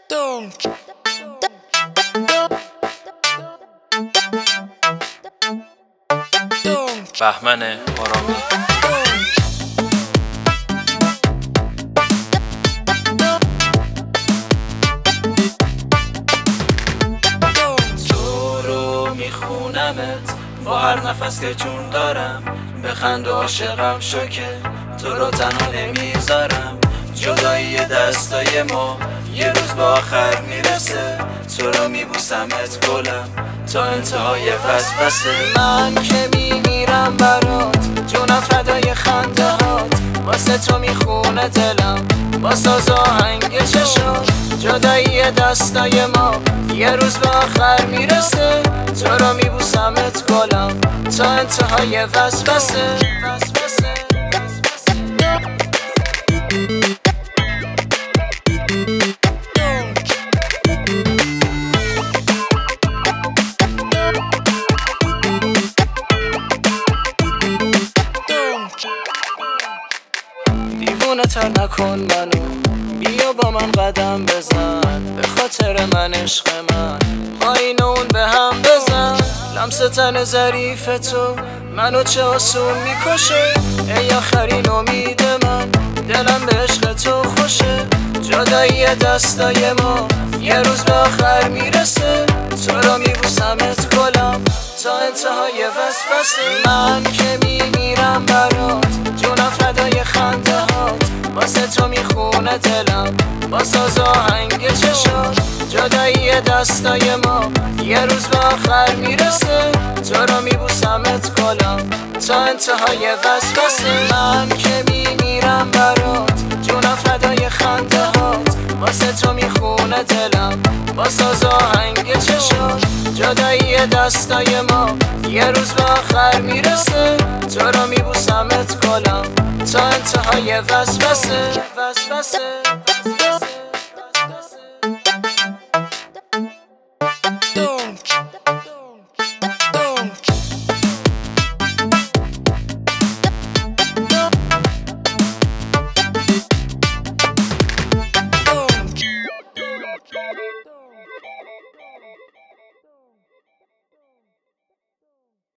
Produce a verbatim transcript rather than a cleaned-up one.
بهمن آرامی. تو رو میخونمت با هر نفس که جون دارم، بخند و عاشقم شو که تو رو تنها نمیذارم. جدایی دستای ما یه روز به آخر میرسه، تو رو میبوسمت گلم تا انتهای وسوسه. من که میمیرم برات، جونم فدای خنده هات، واسه تو میخونه دلم با ساز آهنگ چشات. جدایی دستای ما یه روز به آخر میرسه، تو رو میبوسمت گلم تا انتهای وسوسه. دیوونه تر نکن منو، بیا با من قدم بزن، به خاطر من عشق من پایین اون به هم بزن. لمس تن ظریف تو منو چه آسون میکشه، ای آخرین امید من دلم به عشق تو خوشه. جدایی دستای ما یه روز به آخر میرسه، تو رو میبوسمت گلم تا انتهای وسوسه. من که میمیرم برات، جونم فدای خنده هات، واسه تو میخونه دلم با ساز آهنگ چشات. جدایی دستای ما یه روز به آخر میرسه، تو رو میبوسمت گلم تا انتهای وسوسه. من که میمیرم برات، جونم فدای خنده هات، واسه تو میخونه دلم با ساز آهنگ چشات. جدایی دستای ما یه روز به آخر میرسه، تو رو میبوسمت گلم تا انتهای وسوسه.